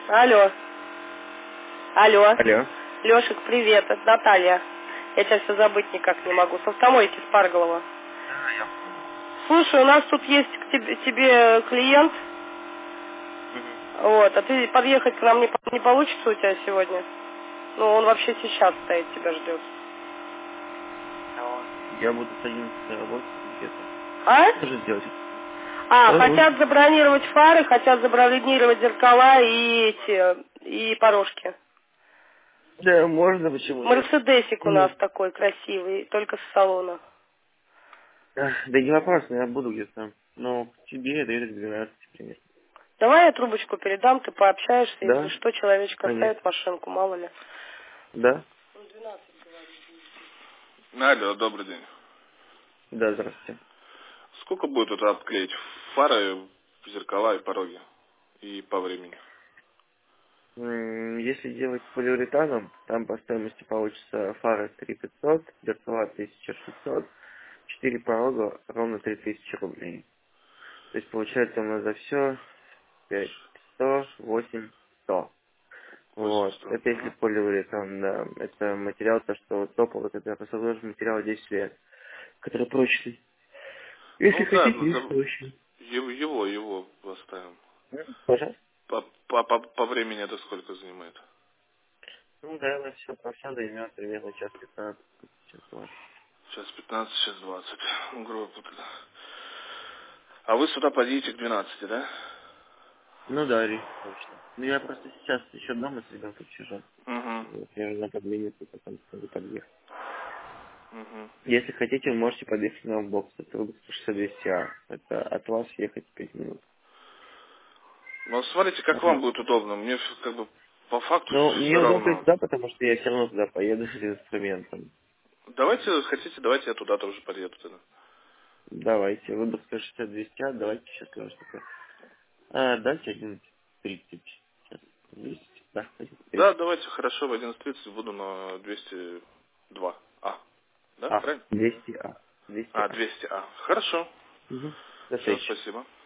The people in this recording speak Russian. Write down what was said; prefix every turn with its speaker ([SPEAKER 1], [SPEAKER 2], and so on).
[SPEAKER 1] Алло. Алло.
[SPEAKER 2] Алло.
[SPEAKER 1] Лешек, привет, это Наталья. Я тебя все забыть никак не могу. С автомойки Спарглова.
[SPEAKER 2] Да, я.
[SPEAKER 1] Слушай, у нас тут есть к тебе клиент. Вот, а ты подъехать к нам не получится у тебя сегодня? Ну, он вообще сейчас стоит, тебя ждет.
[SPEAKER 2] Я буду с 11 работать где-то.
[SPEAKER 1] А?
[SPEAKER 2] Что же сделать?
[SPEAKER 1] Хотят забронировать фары, хотят забронировать зеркала и порожки.
[SPEAKER 2] Да, можно, почему нет?
[SPEAKER 1] Мерседесик у нас такой красивый, только с салона.
[SPEAKER 2] Да не вопрос, я буду где-то. Но к тебе это к 12 примерно.
[SPEAKER 1] Давай я трубочку передам, ты пообщаешься, если
[SPEAKER 2] Да,
[SPEAKER 1] что, человечек
[SPEAKER 2] конечно.
[SPEAKER 1] оставит машинку, мало ли.
[SPEAKER 2] Да?
[SPEAKER 3] Алло, добрый день.
[SPEAKER 2] Да, здравствуйте.
[SPEAKER 3] Сколько будет это обклеить? Фары, зеркала и пороги? И по времени?
[SPEAKER 2] Если делать полиуретаном, там по стоимости получится фара 3500, зеркала 1600, 4 порога ровно 3000 рублей. То есть получается у нас за все 500, 8, 100. Вот.
[SPEAKER 3] 800.
[SPEAKER 2] Это если
[SPEAKER 3] Угу.
[SPEAKER 2] полиуретан, да. Это материал, то, что топал, вот это посадочный материал 10 лет, который прочный. Если
[SPEAKER 3] Ну да,
[SPEAKER 2] хотите, есть проще.
[SPEAKER 3] его поставим.
[SPEAKER 2] Пожалуйста.
[SPEAKER 3] По времени это сколько занимает?
[SPEAKER 2] Ну, наверное, все по всем займет примерно час 15, час 20.
[SPEAKER 3] Сейчас 15, сейчас 20. Ну, грубо говоря. А вы сюда подъедете к 12, да?
[SPEAKER 2] Ну да, Рик, точно. Ну я просто сейчас еще дома с ребенком сижу.
[SPEAKER 3] Угу.
[SPEAKER 2] Вот, я на подмениться, потом смогу подъехать.
[SPEAKER 3] Угу.
[SPEAKER 2] Если хотите, вы можете подъехать на бокс. Это выпуск 6200А. Это от вас ехать 5 минут.
[SPEAKER 3] Ну, смотрите, как вам
[SPEAKER 2] Ага.
[SPEAKER 3] будет удобно. Мне как бы по факту
[SPEAKER 2] Ну,
[SPEAKER 3] все
[SPEAKER 2] мне удобно
[SPEAKER 3] равно.
[SPEAKER 2] туда, потому что я все равно туда поеду с инструментом.
[SPEAKER 3] Давайте, хотите, давайте я туда тоже подъеду тогда.
[SPEAKER 2] Давайте, выбор 160-200, давайте сейчас скажу, что такое. Дайте 11:30. Сейчас, 200, да, 11:30.
[SPEAKER 3] Да, давайте, хорошо, в 11:30 буду на 202. Да, правильно?
[SPEAKER 2] 200А. 200А.
[SPEAKER 3] 200. Хорошо.
[SPEAKER 2] Угу. До
[SPEAKER 3] Все,
[SPEAKER 2] встречи.
[SPEAKER 3] спасибо.